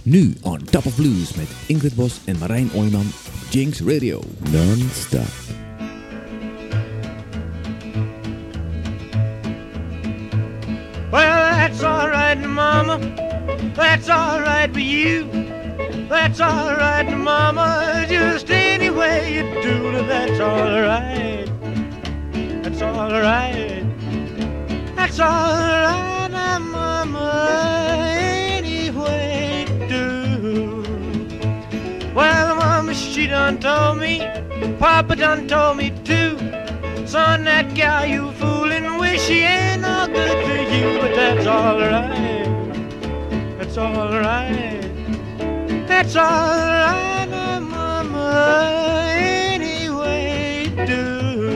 Nu On Top of Blues met Ingrid Bos en Marijn Ooyman. Jinx Radio, non-stop. Well, that's all right, mama. That's all right with you. That's all right, mama. Just any way you do it, that's all right. That's all right. That's all right, mama. Any way you do. Well, mama, she done told me. Papa done told me too. Son, that gal you fooling with, she ain't no good to you, but that's all right. That's all right. That's all right, mama, any way you do.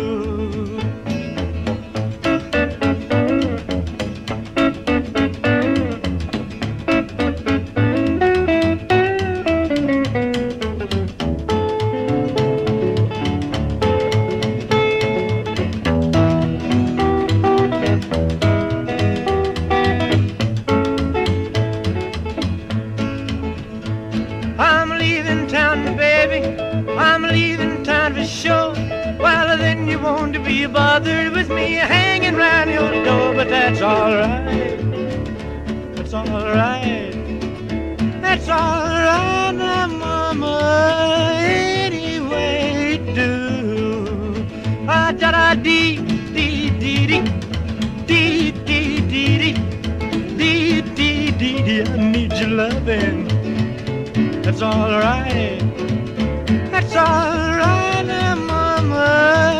Be bothered with me hanging round your door, but that's all right. That's all right. That's all right, now, mama. Any way you do. Ah, da da dee dee dee dee dee dee dee dee dee dee dee. I need your loving. That's all right. That's all right, now, mama.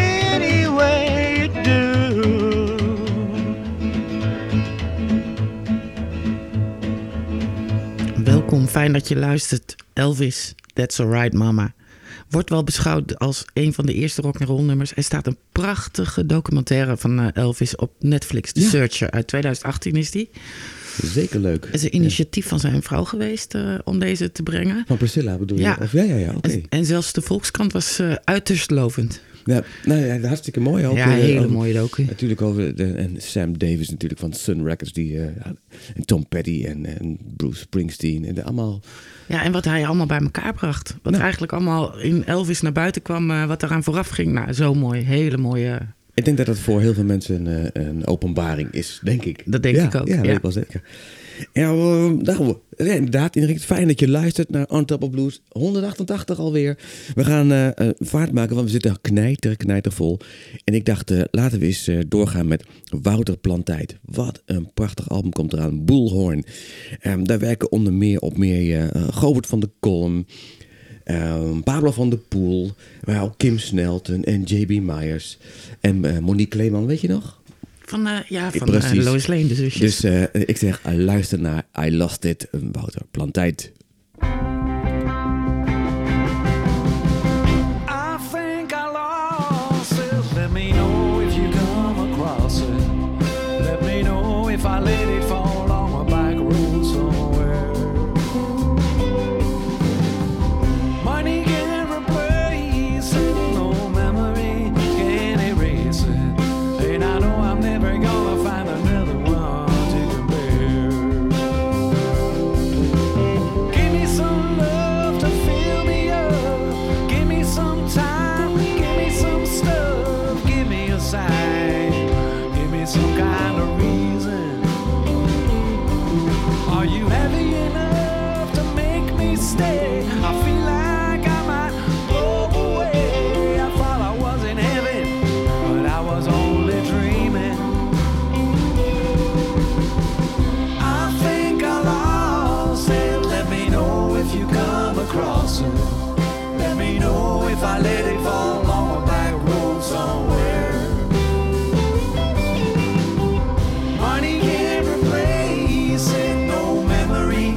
Welkom, fijn dat je luistert. Elvis, That's Alright Mama. Wordt wel beschouwd als een van de eerste rock'n'roll nummers. Er staat een prachtige documentaire van Elvis op Netflix. The Searcher, uit 2018 is die. Zeker leuk. Het is een initiatief van zijn vrouw geweest om deze te brengen. Van Priscilla bedoel je? Ja. Of, ja, oké. En zelfs de Volkskrant was uiterst lovend. Ja, nou ja, hartstikke mooi ook. Ja, hele mooie docu. Natuurlijk over en Sam Davis natuurlijk van Sun Records. En Tom Petty en Bruce Springsteen. En allemaal. Ja, en wat hij allemaal bij elkaar bracht. Wat eigenlijk allemaal in Elvis naar buiten kwam. Wat eraan vooraf ging. Nou, zo mooi. Hele mooie. Ik denk dat het voor heel veel mensen een openbaring is, denk ik. Dat denk ik ook. Ja, dat weet ik wel zeker. Ja, inderdaad, Ingrid, fijn dat je luistert naar On Top of Blues. 188 alweer. We gaan vaart maken, want we zitten knijtervol. En ik dacht, laten we eens doorgaan met Wouter Plantijd. Wat een prachtig album komt eraan. Bullhorn. Daar werken onder meer op Govert van de Kolm. Pablo van der Poel. Maar ook Kim Snelton en J.B. Myers. En Monique Kleeman, weet je nog? Van Lois Lane, de zusjes. Dus ik zeg, luister naar I Lost It, Wouter Plantijd. I think I lost it. Let me know if you come across it. Let me know if I let it fall on a back road somewhere. Money can't replace it, no memory can erase it. And I know I'm never gonna find another one to compare. Give me some love to fill me up. Give me some time, give me some stuff. Give me a sign, give me some kind of reason. Are you heavy enough to make me stay? I feel like I might blow away. I thought I was in heaven, but I was only dreaming. I think I lost it. Let me know if you come across it. Let me know if I let it fall on a back road somewhere. Money can't replace it, no memory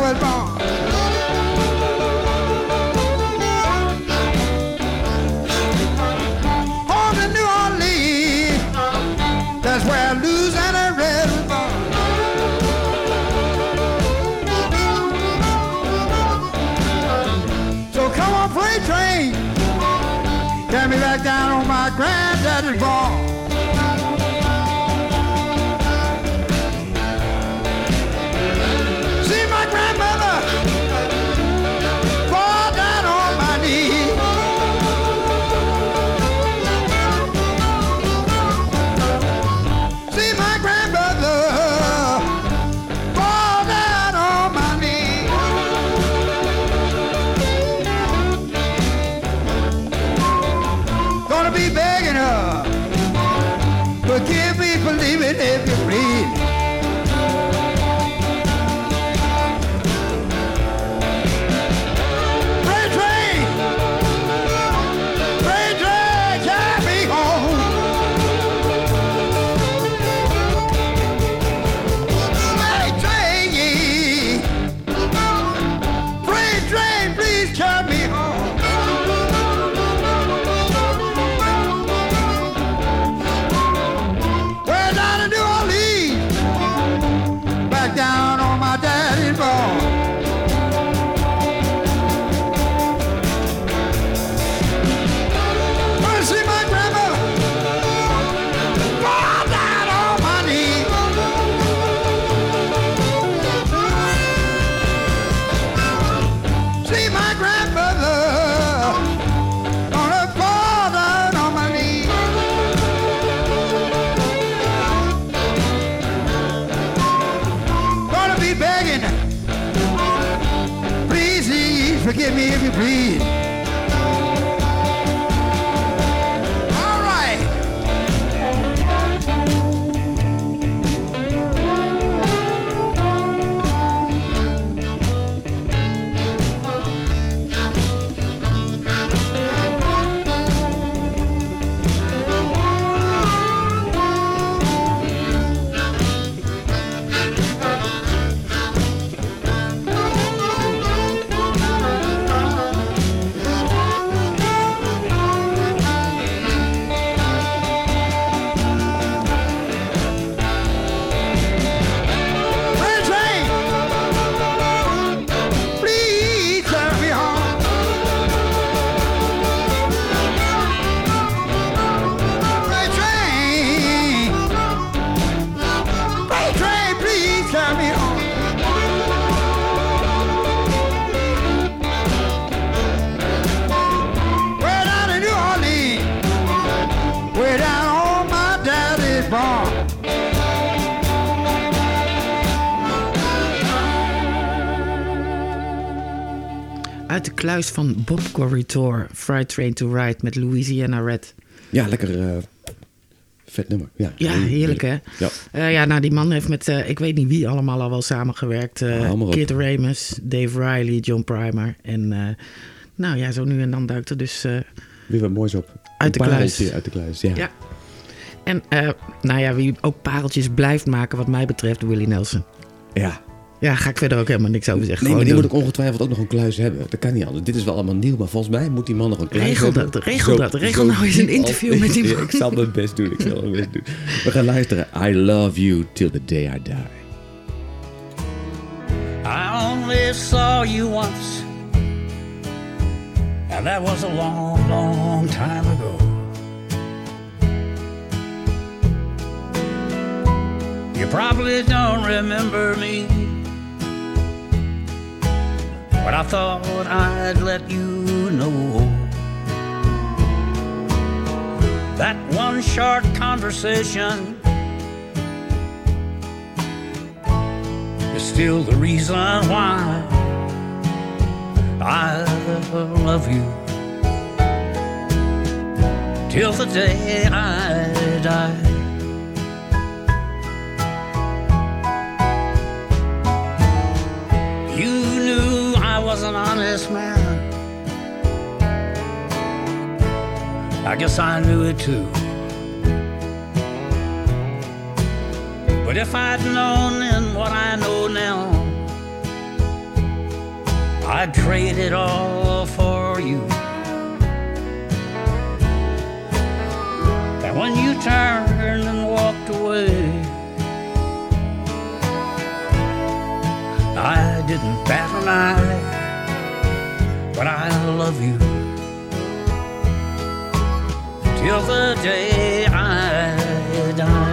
was born. Home to New Orleans, that's where Louisiana Red was born. So come on, freight train, get me back down on my granddaddy's farm. See my grandmother fall down on my knee. See my grandmother fall down on my knee. Gonna be begging her, forgive me for leaving if you please. Freight train, carry me home. Freight train, please carry me home. Well, down in New Orleans, back down on my daddy's farm. Wanna see my grandmother fall down on my knee. See my grandmother gonna fall down on my knee. Gonna be begging, please forgive me if you please. All right. Freight train, please carry me home. Freight train, please carry me home. Way down in New Orleans, way down on my daddy's farm. Uit de kluis van Bob Corritore, Freight Train to Ride met Louisiana Red. Ja, lekker vet nummer. Ja, Ja, heerlijk hè? Ja. Nou die man heeft met, ik weet niet wie allemaal al wel samengewerkt. Hou maar op. Kid Ramos, Dave Riley, John Primer. En nou ja, zo nu en dan duikt er dus... Weer wat moois op. Uit de Een kluis. pareltje uit de kluis, ja. ja. En nou ja, wie ook pareltjes blijft maken wat mij betreft, Willie Nelson. Ja. Ja, ga ik verder ook helemaal niks over zeggen. Nee, maar Gewoon die doen. moet ook ongetwijfeld ook nog een kluis hebben. Dat kan niet anders. Dit is wel allemaal nieuw, maar volgens mij moet die man nog een kluis Regel hebben. dat, regel nou eens een interview met die man. Ja, ik zal mijn best doen, We gaan luisteren. I love you till the day I die. I only saw you once, and that was a long, long time ago. You probably don't remember me, but I thought I'd let you know that one short conversation is still the reason why I love you till the day I die. You knew I was an honest man. I guess I knew it too. But if I'd known then what I know now, I'd trade it all for you. And when you turned and walked away, I didn't bat an eye, but I love you till the day I die.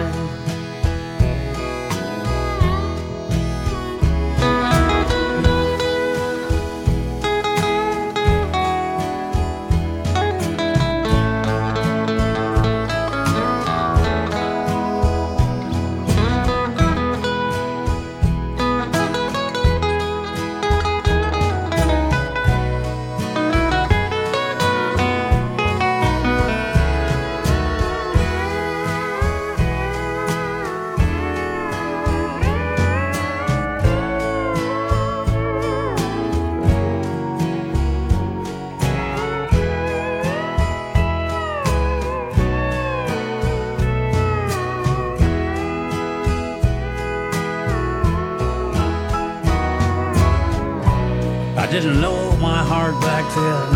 I didn't know my heart back then.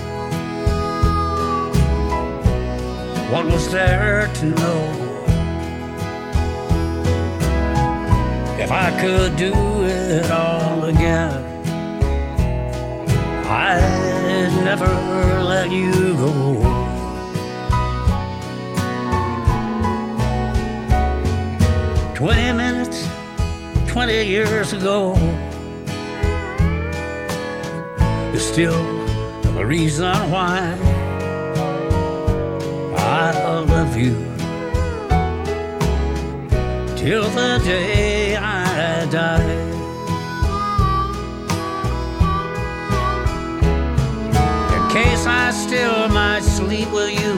What was there to know? If I could do it all again, I'd never let you go. "20 minutes, 20 years ago is still the reason why I love you till the day I die." In case I still might sleep with you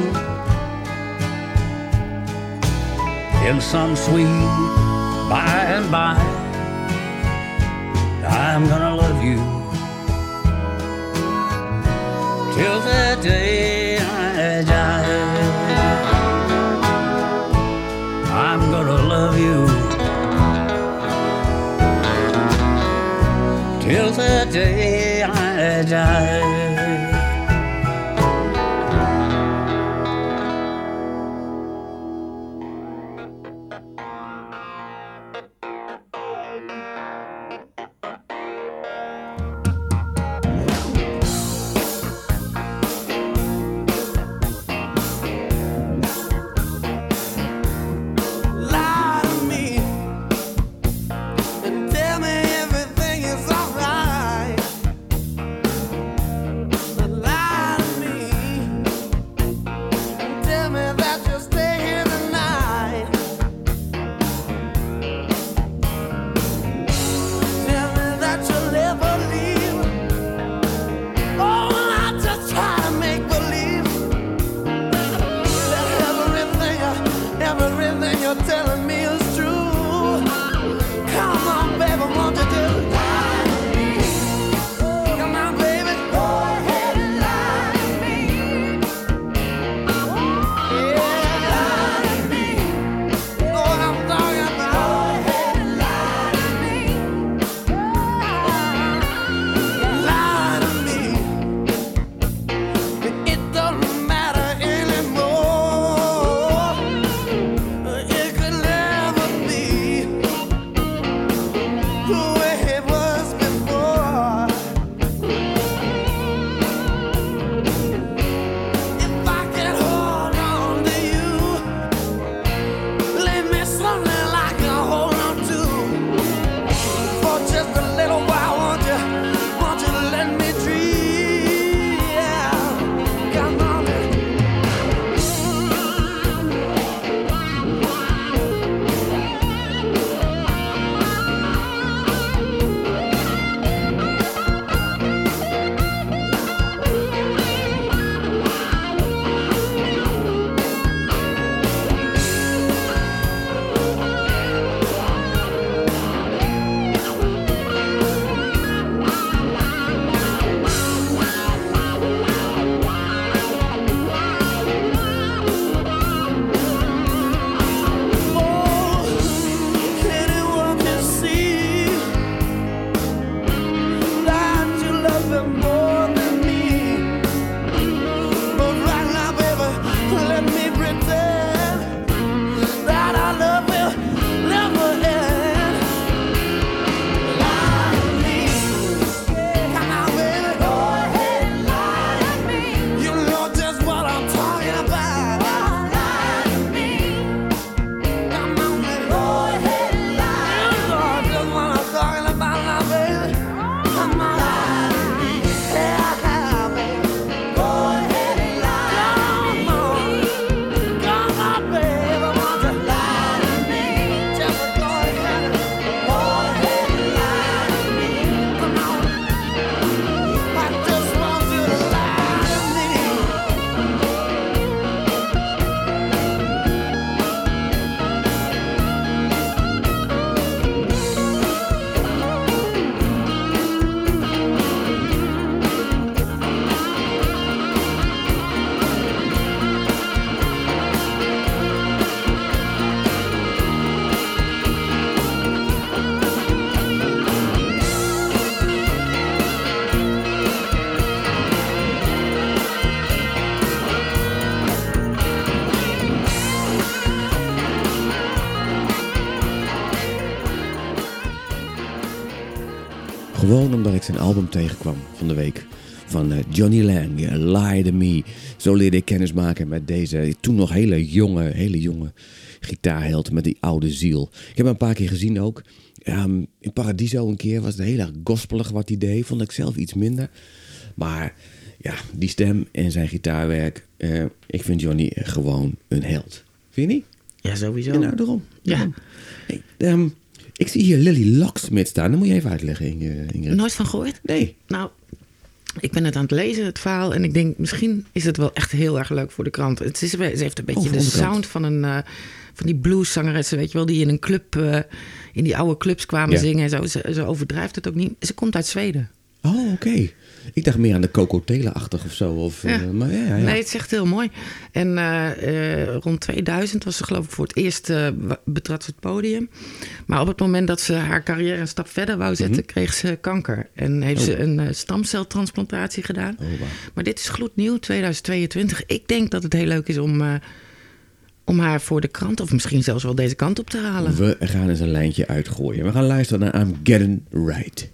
in some sweet by and by, I'm gonna love you till the day I die. I'm gonna love you till the day I die. Gewoon omdat ik zijn album tegenkwam van de week. Van Johnny Lang, Lie to Me. Zo leerde ik kennis maken met deze toen nog hele jonge gitaarheld met die oude ziel. Ik heb hem een paar keer gezien ook. In Paradiso een keer was het heel erg gospelig wat hij deed. Vond ik zelf iets minder. Maar ja, die stem en zijn gitaarwerk. Ik vind Johnny gewoon een held. Vind je niet? Ja, sowieso. Ja, nou, daarom. Ja. Hey, ik zie hier Lily Locksmith staan. Dat moet je even uitleggen, Ingrid. Nooit van gehoord? Nee. Nou, ik ben het aan het lezen, het verhaal. En ik denk, misschien is het wel echt heel erg leuk voor de krant. Ze heeft een beetje voor de de krant. sound van die blueszangeressen, weet je wel, die in een club, in die oude clubs kwamen zingen en zo. Ze overdrijft het ook niet. Ze komt uit Zweden. Oh, oké. Ik dacht meer aan de Coco Taylor-achtig of zo. Maar ja. Nee, het is echt heel mooi. En rond 2000 was ze geloof ik voor het eerst betrad ze het podium. Maar op het moment dat ze haar carrière een stap verder wou zetten, kreeg ze kanker. En heeft ze een stamceltransplantatie gedaan. Oh, wow. Maar dit is gloednieuw, 2022. Ik denk dat het heel leuk is om haar voor de krant, of misschien zelfs wel deze kant op te halen. We gaan eens een lijntje uitgooien. We gaan luisteren naar I'm Getting Right.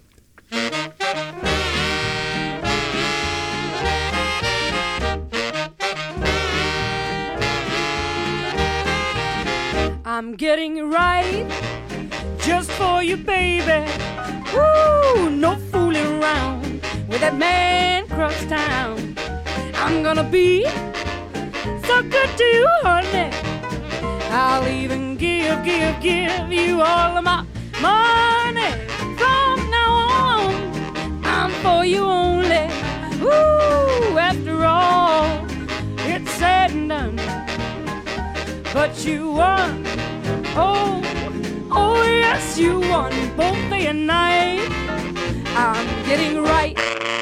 I'm getting right just for you, baby. Woo, no fooling around with that man across town. I'm gonna be so good to you, honey. I'll even give you all of my money. From now on, I'm for you only. Woo, after all, it's said and done. But you won, oh yes, you won both day and night. I'm getting right.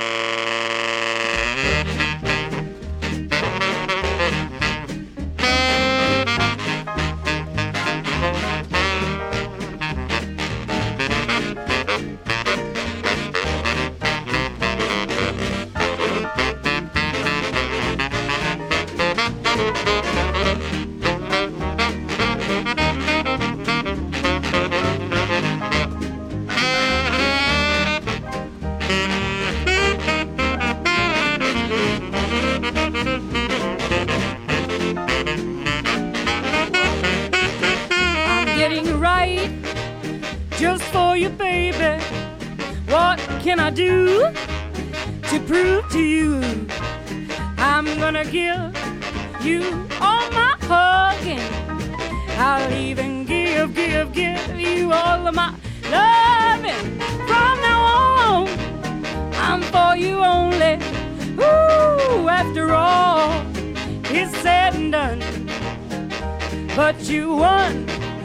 Just for you, baby. What can I do to prove to you I'm gonna give you all my hugging? I'll even give you all of my loving. From now on, I'm for you only. Ooh, after all, it's said and done. But you won,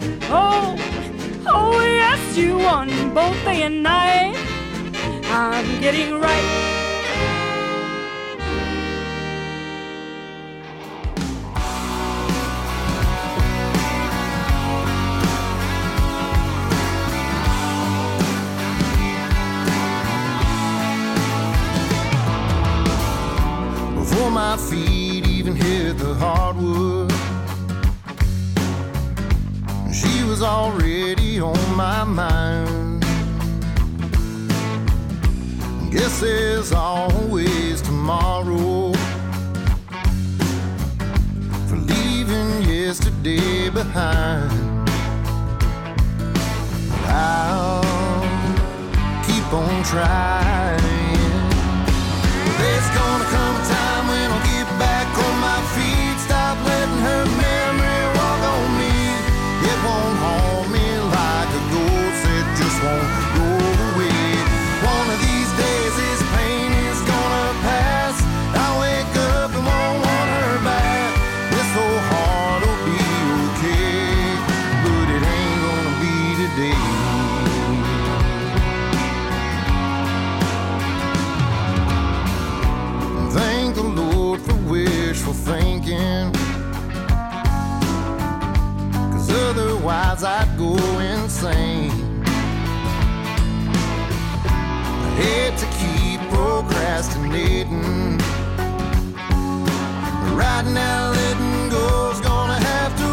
oh yes, you won both day and night. I'm getting right. Before my feet even hit the hardwood, she was already on my mind. Guess there's always tomorrow for leaving yesterday behind. I'll keep on trying. There's gonna come a time when I'll get back on my feet. Stop letting her memory walk on me. It won't haunt me like a ghost. It just won't go away. One of these days this pain is gonna pass. I'll wake up and won't want her back. This whole heart will be okay, but it ain't gonna be today. Thank the Lord for wishful thinking, 'cause otherwise I'd go insane. I hate to keep procrastinating, but right now letting go's gonna have to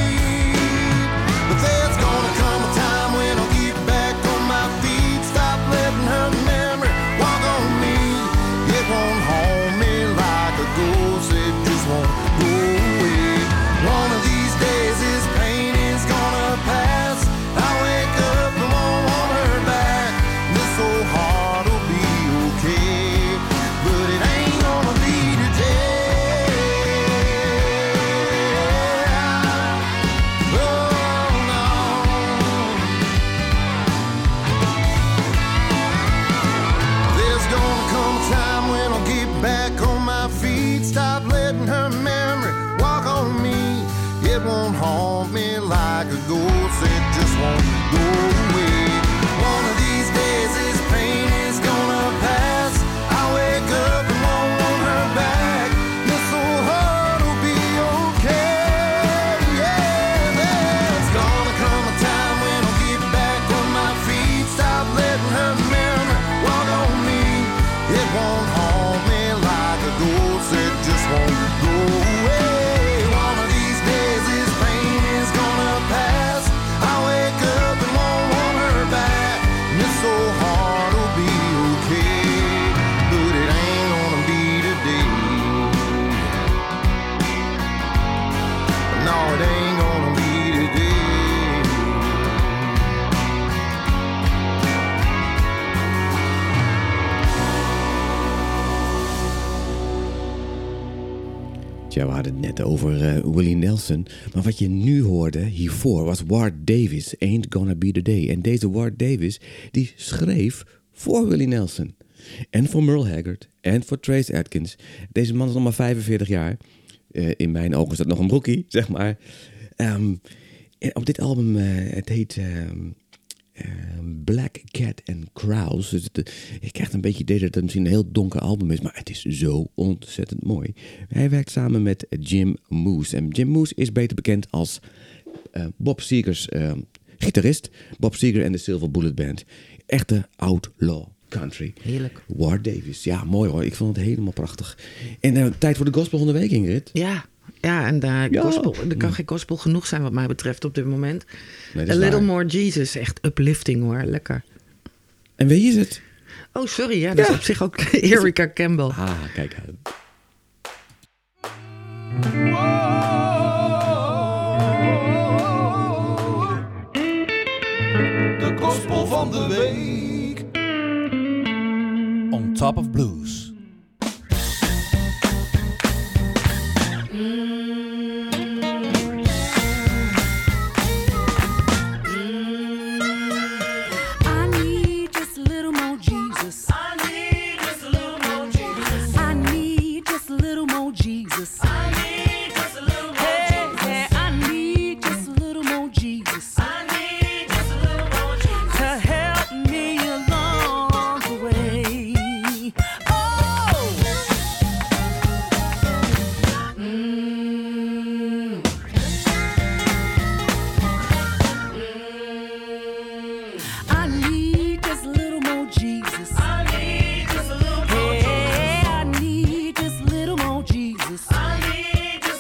wait. But there's gonna come a time when I'll get back on my feet. Stop won't haunt me like a ghost. It just won't go away. One of these days this pain is gonna pass. I'll wake up and won't want her back. This old heart will be okay. Yeah, there's gonna come a time when I'll get back on my feet. Stop letting her memory walk on me. It won't haunt me like a ghost. It just won't go away. One of these days this pain is gonna pass. I'll wake up and won't want her back. And this old heart will be okay, but it ain't gonna be today. No, it ain't gonna be today. Ja, we hadden het net over Willie Nelson. Maar wat je nu hoorde hiervoor was Ward Davis, Ain't Gonna Be The Day. En deze Ward Davis, die schreef voor Willie Nelson. En voor Merle Haggard. En voor Trace Atkins. Deze man is nog maar 45 jaar. In mijn ogen is dat nog een broekie, zeg maar. Op dit album, het heet Black Cat and Crows. Dus je krijgt een beetje idee dat het misschien een heel donker album is, maar het is zo ontzettend mooi. Hij werkt samen met Jim Moose. En Jim Moose is beter bekend als Bob Seger's gitarist. Bob Seger en de Silver Bullet Band. Echte outlaw country. Heerlijk. Ward Davis. Ja, mooi hoor. Ik vond het helemaal prachtig. En tijd voor de gospel van de week, Ingrid. Ja, en gospel, er kan geen gospel genoeg zijn wat mij betreft op dit moment. Nee, A Little More Jesus, echt uplifting hoor, lekker. En wie is het? Oh, sorry, ja, dat is op zich ook Erica Campbell. Ah, kijk uit. De gospel van de week. On Top of Blues. I need just a little more Jesus.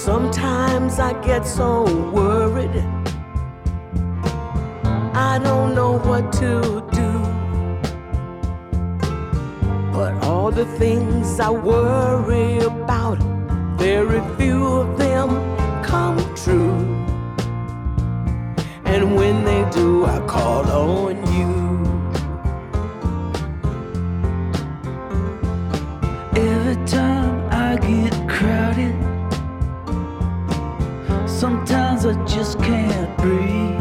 Sometimes I get so worried, I don't know what to do. But all the things I worry about, very few of them come true. And when they do, I call on you. Every time I get crowded, sometimes I just can't breathe.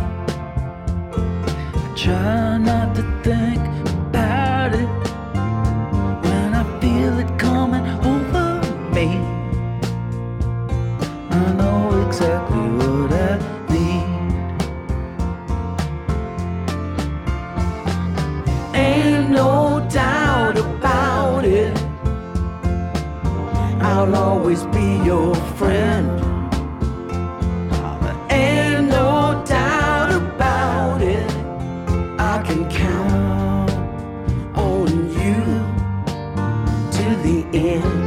I try not to think about it when I feel it coming over me. I know exactly what I need. Ain't no doubt about it, I'll always be your friend. Ain't no doubt about it, I can count on you to the end.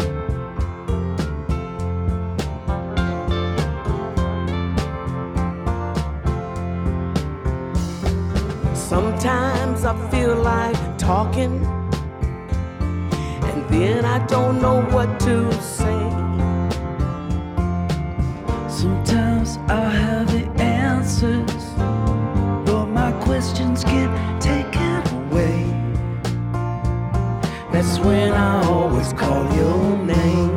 Sometimes I feel like talking, and then I don't know what to say. Sometimes I have the answers, but my questions get taken away. That's when I always call your name.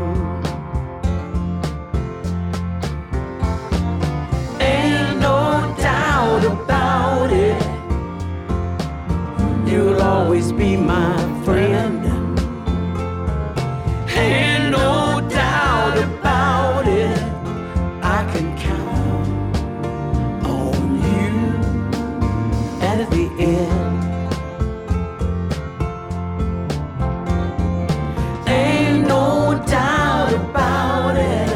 Ain't no doubt about it, you'll always be my friend. Ain't no doubt about it, I can count on you at the end. Ain't no doubt about it,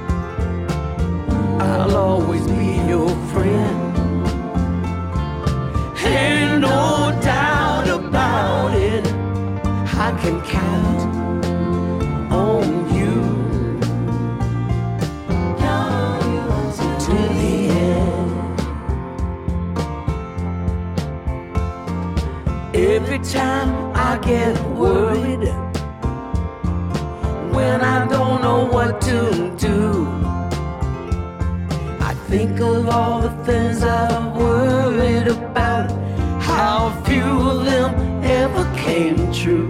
I'll always be your friend. Ain't no doubt about it, I can count on you to the end. Every time I get worried, when I don't know what to do, I think of all the things I've worried about, how few of them ever came true.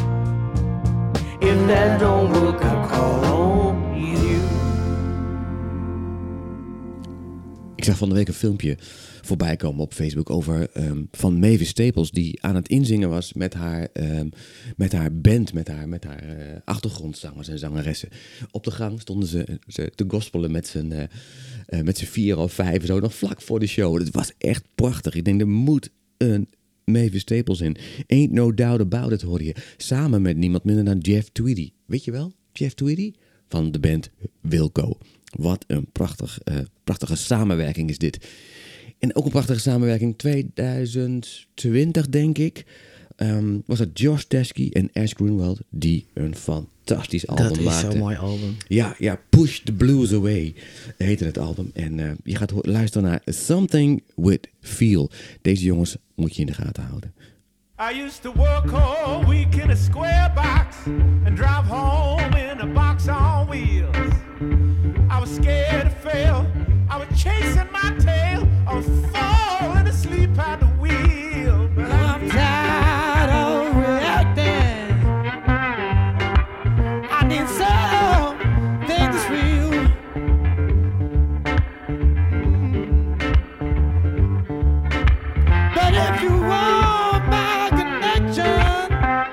If that don't work, I call on you. Ik zag van de week een filmpje voorbij komen op Facebook over van Mavis Staples, die aan het inzingen was met haar band, met haar achtergrondzangers en zangeressen. Op de gang stonden ze te gospelen met z'n 4 of 5 zo, nog vlak voor de show. Het was echt prachtig. Ik denk, er moet een Mavis Staples in. Ain't No Doubt About It hoorde je. Samen met niemand minder dan Jeff Tweedy. Weet je wel? Jeff Tweedy? Van de band Wilco. Wat een prachtige samenwerking is dit. En ook een prachtige samenwerking. 2020 denk ik. Was het Josh Teskey en Ash Greenwald die een fantastisch album maakten. Dat is zo'n mooi album. Ja, Push the Blues Away heette het album. En je gaat luisteren naar Something With Feel. Deze jongens moet je in de gaten houden. I used to work all week in a square box and drive home in a box on wheels. I was scared to fail. I was chasing my tail. I was falling asleep at the wheel. But I'm tired of reacting. I need something that's real. But if you want my connection,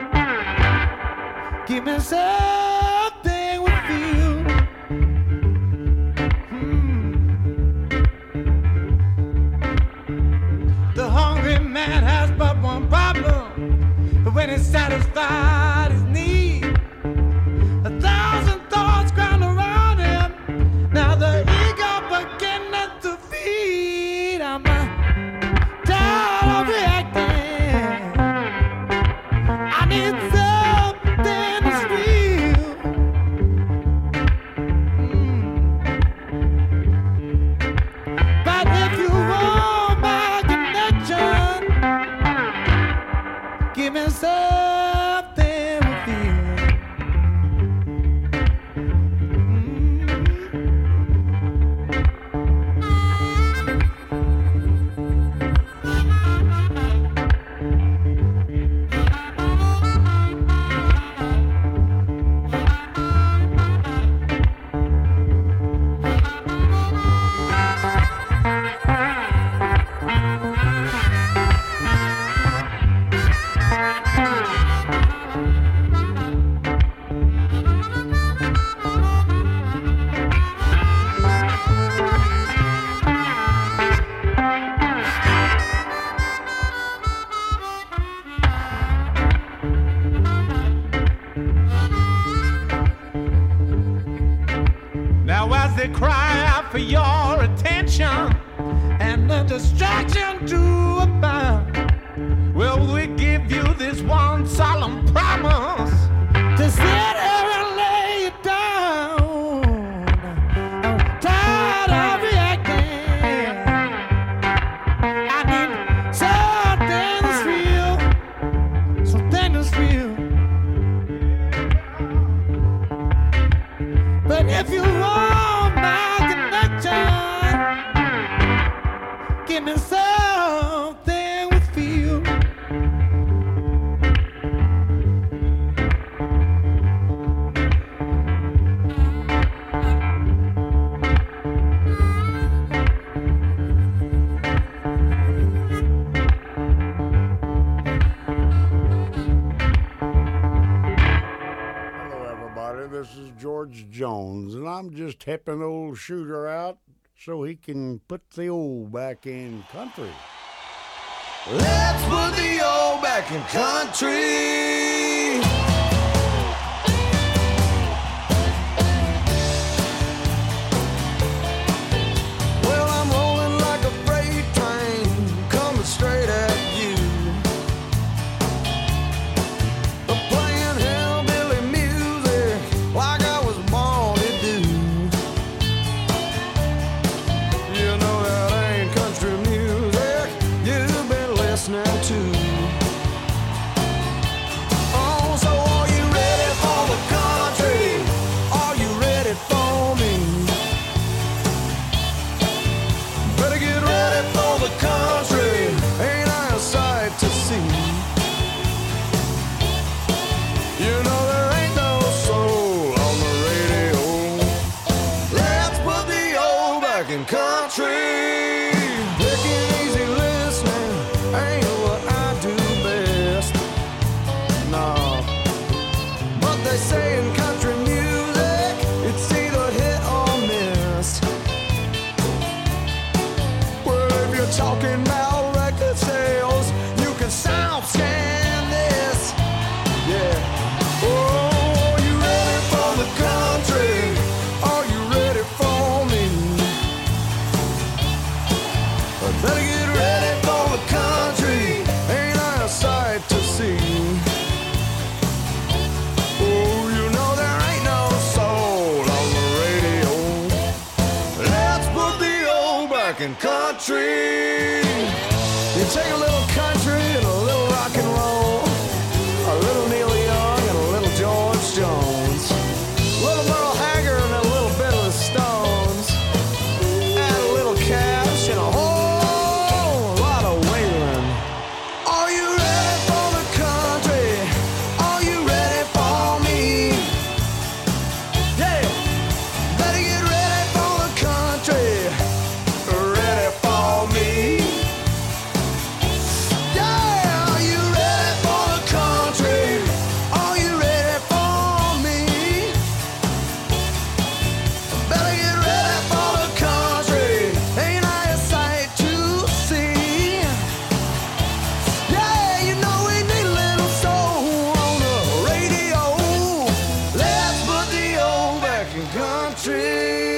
give me something with feel. The hungry man has but one problem, but when he's satisfied his need, 1,000 thoughts ground around him. Now the ego beginning to feed. I'm tired of reacting. I need something that's real. Well, as they cry out for your attention and a distraction to abound, well, we give you this one solemn promise to sit here and lay it down. I'm tired of reacting. I need something that's real, something that's real. But if you want my connection, give me something with feel. Hello, everybody. This is George Jones, and I'm just helping old Shooter out so he can put the old back in country. Let's put the old back in country. Well, I'm rolling like a freight train, coming straight at you. Playing hillbilly music like I was born to do. You know that ain't country music you've been listening to. Oh, so are you ready for the country? Are you ready for me? Better get ready for the country. Ain't I a sight to see? You know there ain't no soul on the radio. Let's put the old back in country. Taking easy listening ain't what I do best. No, but they say in country music it's either hit or miss. Well, if you're talking about record sales, you can sound scan this. Yeah. Oh, are you ready for the country? Are you ready for me? Better get ready for the country. Ain't I a sight to see? Oh, you know there ain't no soul on the radio. Let's put the old back in country. You take a little country and a little rock and roll, a little Neil Young and a little George Jones, a little Merle Haggard and a little bit of the Stones, and a little Cash and a whole lot of Waylon. Are you ready for the country? Are you ready for me? Yeah, better get ready for the country. Ready for me? Yeah, are you ready for the country? Are you ready for me? Better get ready for the country. Ain't I a sight to see? Yeah, you know we need a little soul on the radio. Let's put the old back in country.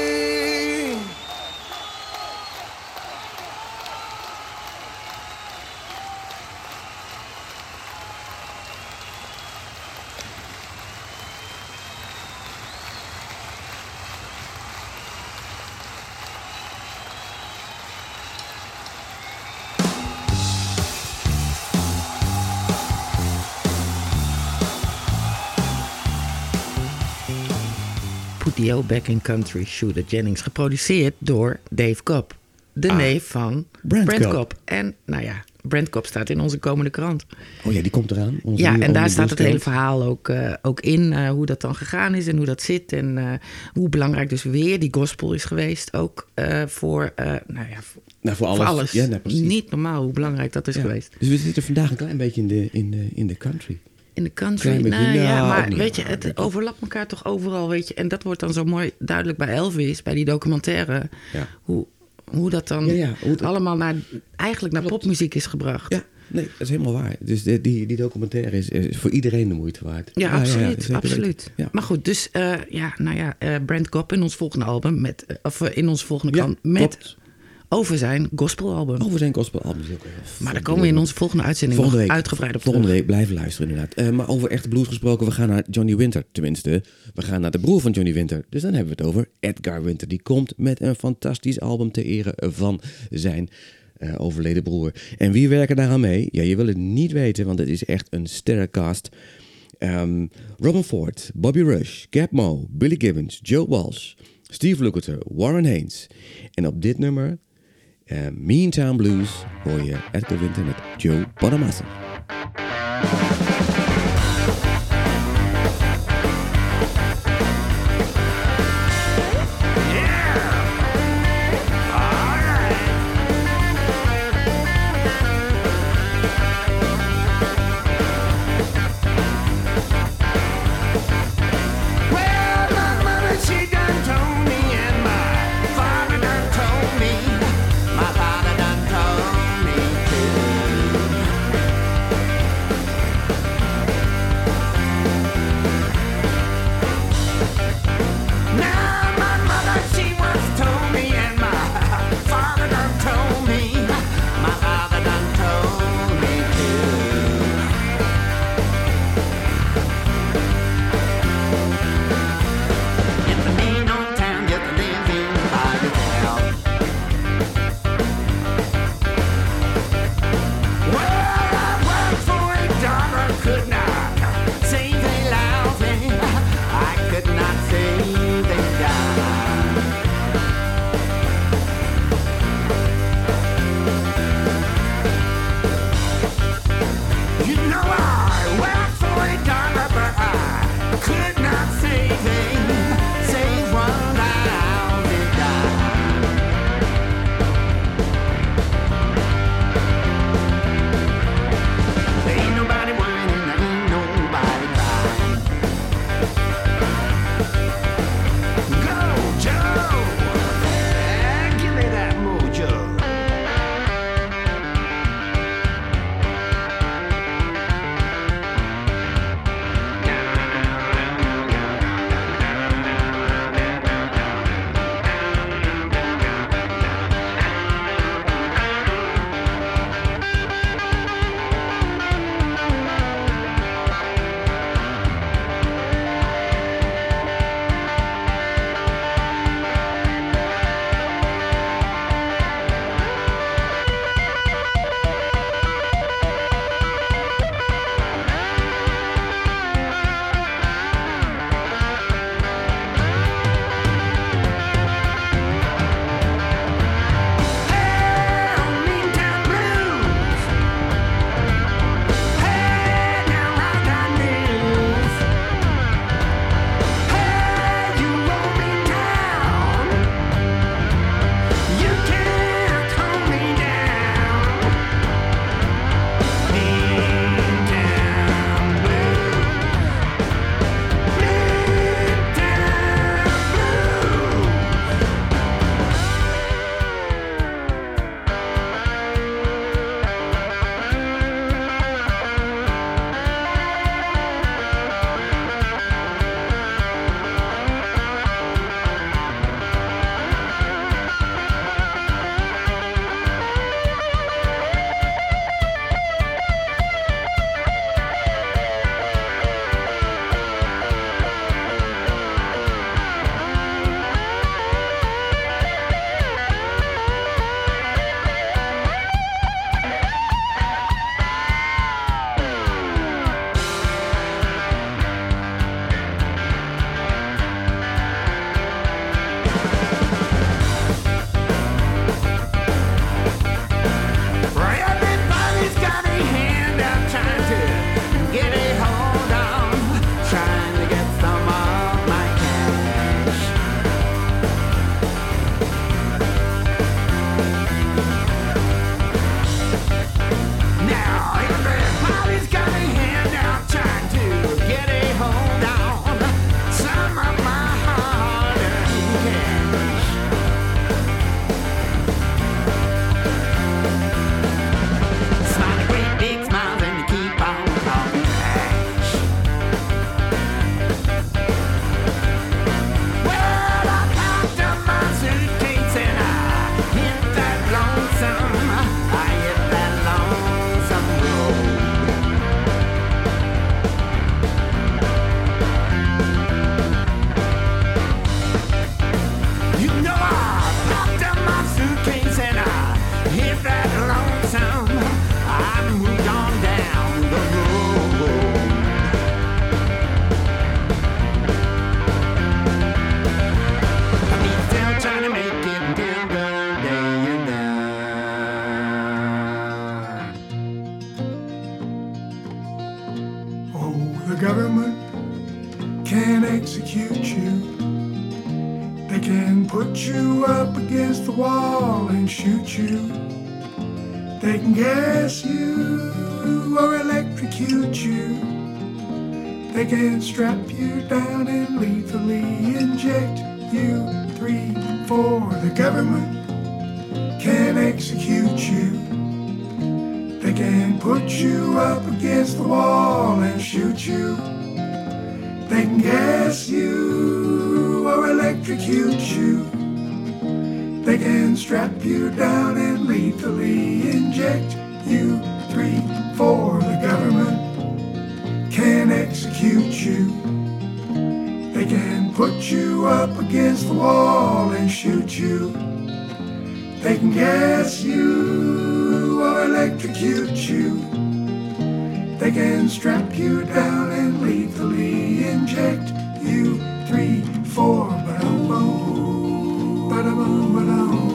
Put the Old Back in Country, Shooter Jennings. Geproduceerd door Dave Cobb. De neef van Brent Cobb. En nou ja, Brent Cobb staat in onze komende krant. Oh ja, die komt eraan. Ja, en daar staat het hele verhaal ook in. Hoe dat dan gegaan is en hoe dat zit. En hoe belangrijk dus weer die gospel is geweest. Ook voor alles. Ja, nou, precies. Niet normaal hoe belangrijk dat is geweest. Dus we zitten vandaag een klein beetje in de country. In de country, maar weet je, het overlapt elkaar toch overal, weet je. En dat wordt dan zo mooi duidelijk bij Elvis, bij die documentaire. Ja. Hoe dat dan allemaal eigenlijk naar popmuziek is gebracht. Ja, Nee, dat is helemaal waar. Dus die documentaire is voor iedereen de moeite waard. Ja, absoluut. zeker absoluut. weten. Ja. Maar goed, dus Brent Cobb in ons volgende album... in onze volgende kant met... Klopt. Over zijn gospelalbum. Over zijn gospelalbum is ook Maar daar komen we in onze volgende uitzending nog uitgebreid op terug. Volgende week blijven luisteren inderdaad. Maar over echte blues gesproken, we gaan naar Johnny Winter. Tenminste, we gaan naar de broer van Johnny Winter. Dus dan hebben we het over Edgar Winter. Die komt met een fantastisch album ter ere van zijn overleden broer. En wie werken daar aan mee? Ja, je wil het niet weten, want het is echt een sterrencast. Robin Ford, Bobby Rush, Gab Moe, Billy Gibbons, Joe Walsh, Steve Lukather, Warren Haynes. En op dit nummer... Meantown Blues hoor je Edgar Winter met Joe Bonamassa. My father done told me to. you up against the wall and shoot you. They can gas you or electrocute you. They can strap you down and lethally inject you. 3, 4, the government can execute you. They can put you up against the wall and shoot you. They can gas you or electrocute you. They can strap you down and lethally inject you. 3, 4, the government can execute you. They can put you up against the wall and shoot you. They can gas you or electrocute you. They can strap you down and lethally inject you. 3, 4, ba-dum-bum, ba-dum-bum, ba-dum-bum,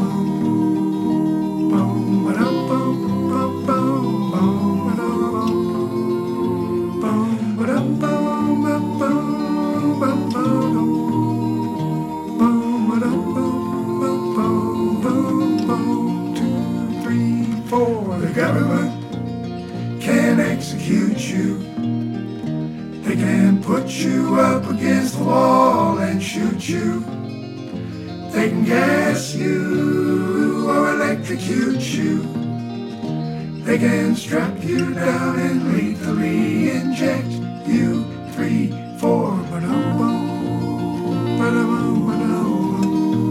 bum, ba-dum-bum, bum, bum, bum, ba-dum-bum, bum, ba-dum-bum, bum, bum, bum, ba-dum, bum, ba-dum-bum, bum, bum, bum, bum. 2, 3, 4. The government can execute you. They can put you up against the wall and shoot you. They can gas you or electrocute you. They can strap you down and lethally inject you. 3, 4, ba-dum-bum, ba-dum-bum, ba-dum-bum,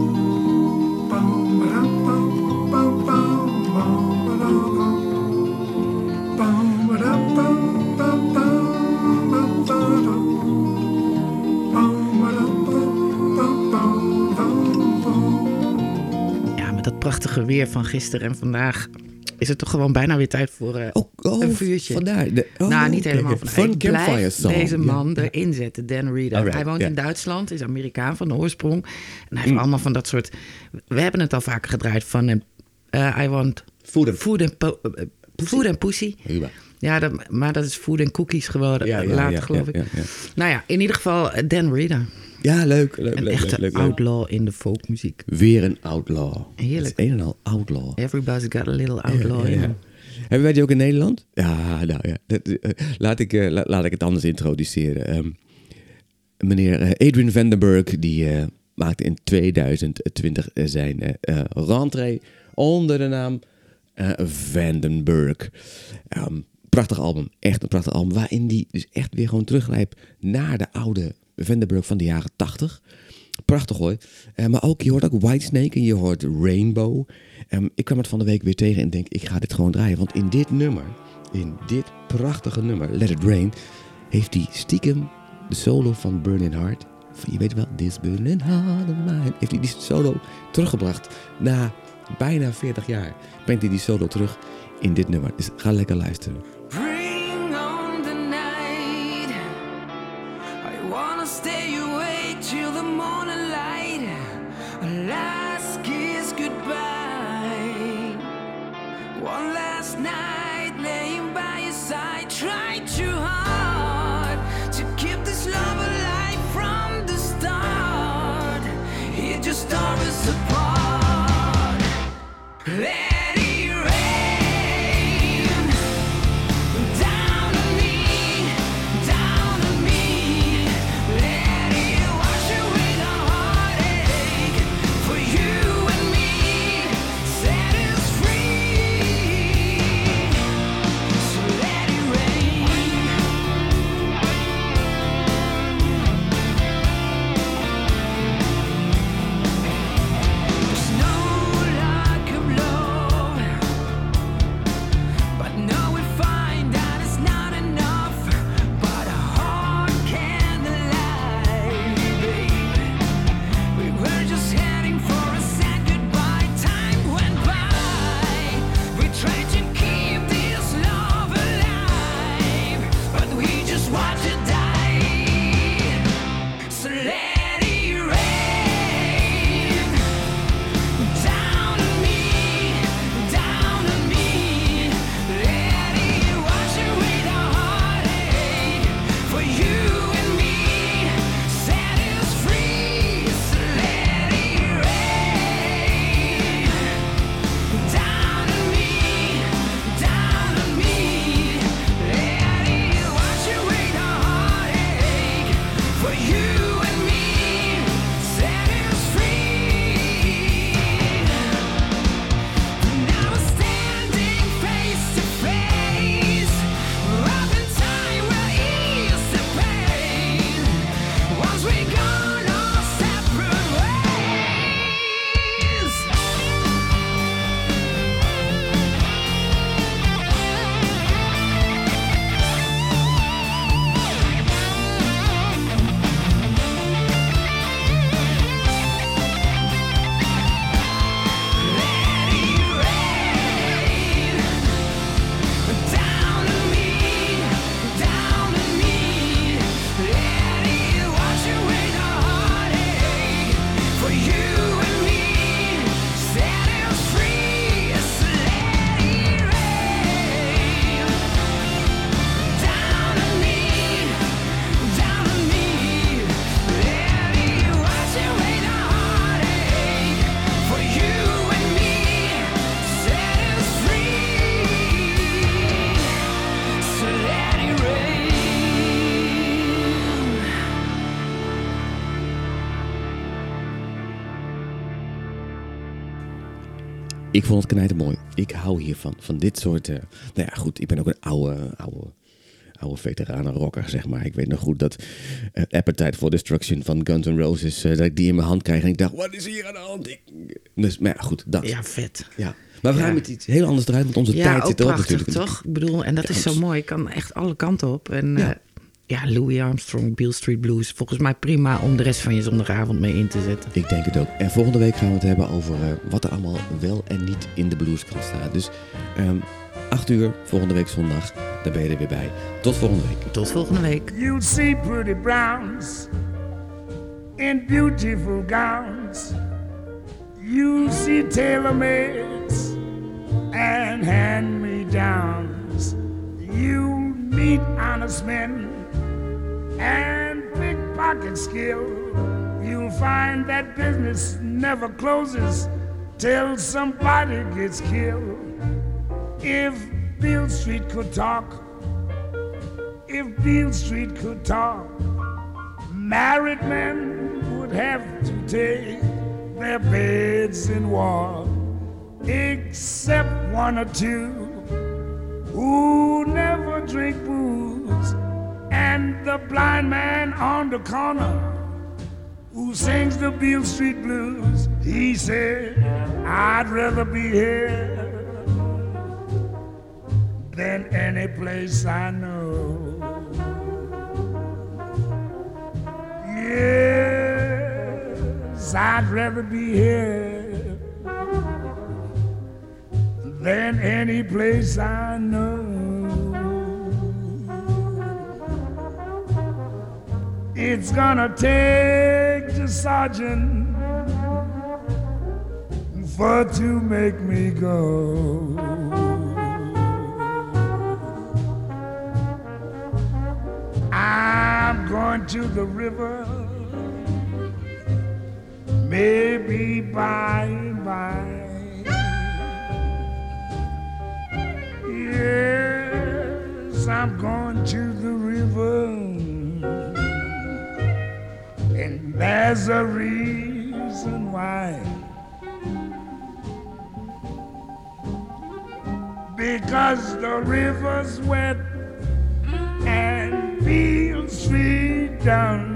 bum, ba-dum-bum, bum, bum, bum, ba-dum-bum, bum, ba-dum-bum, bum, bum, bum, ba-dum, bum, ba-dum-bum, bum, bum, bum, bum. Ja, met dat prachtige weer van gisteren en vandaag is het toch gewoon bijna weer tijd voor een vuurtje. Vandaar. Niet helemaal Fun vandaag. Ik campfire blijf song. deze man Ja. erin zetten, Dan Reeder. Alright, Hij woont ja. in Duitsland, is Amerikaan van oorsprong. En hij heeft allemaal van dat soort... We hebben het al vaker gedraaid van... I want food and pussy. Prima. Ja, maar dat is food and cookies geworden later, geloof ik. Ja. Nou ja, in ieder geval Dan Reeder. Ja, leuk. Een echte outlaw in de folkmuziek. Weer een outlaw. Heerlijk. Het is een en al outlaw. Everybody's got a little outlaw in him. Hebben wij die ook in Nederland? Ja, nou ja. Laat ik het anders introduceren. Meneer Adrian Vandenberg, die maakte in 2020 zijn rentree onder de naam Vandenberg. Prachtig album, echt een prachtig album, waarin die dus echt weer gewoon teruggrijpt naar de oude Vandenberg van de jaren 80. Prachtig hoor. Maar ook, je hoort ook Whitesnake en je hoort Rainbow. Ik kwam het van de week weer tegen en denk, ik ga dit gewoon draaien. Want in dit prachtige nummer, Let It Rain, heeft hij stiekem de solo van Burning Heart. Je weet wel, This Burning Heart of Mine. Heeft hij die solo teruggebracht. Na bijna 40 jaar brengt hij die solo terug in dit nummer. Dus ga lekker luisteren. Bring on the night. I wanna stay awake till the morning light. A last kiss goodbye. One last night laying by your side. Try too hard to keep this love alive from the start. It just tore us apart. Let it rain down on me, down on me. Let it wash away the heartache for you and me. Set us free. So let it rain. There's no luck of love. Ik vond het knijtermooi. Ik hou hiervan. Van dit soort... nou ja, goed. Ik ben ook een oude veteranen rocker, zeg maar. Ik weet nog goed dat Appetite for Destruction van Guns N' Roses... dat ik die in mijn hand kreeg en ik dacht, wat is hier aan de hand? Dus, maar ja, goed, dat. Ja, vet. Ja. Maar we gaan met iets heel anders eruit, want onze tijd zit erop prachtig, natuurlijk. Toch? Ik bedoel, en dat is zo mooi. Ik kan echt alle kanten op. En Louis Armstrong, Beale Street Blues. Volgens mij prima om de rest van je zondagavond mee in te zetten. Ik denk het ook. En volgende week gaan we het hebben over wat er allemaal wel en niet in de blueskrant staat. Dus 8 uur, volgende week zondag. Daar ben je er weer bij. Tot volgende week. Tot volgende week. You'll see pretty browns in beautiful gowns. You see tailor-mades and hand-me-downs. You meet honest men and pickpocket skill. You'll find that business never closes till somebody gets killed. If Beale Street could talk, if Beale Street could talk, married men would have to take their beds in war, except one or two who never drink booze, and the blind man on the corner who sings the Beale Street Blues. He said, I'd rather be here than any place I know. Yes, I'd rather be here than any place I know. It's gonna take the sergeant for to make me go. I'm going to the river, maybe by and by. Yes, I'm going to the river, and there's a reason why. Because the river's wet and Beale Street down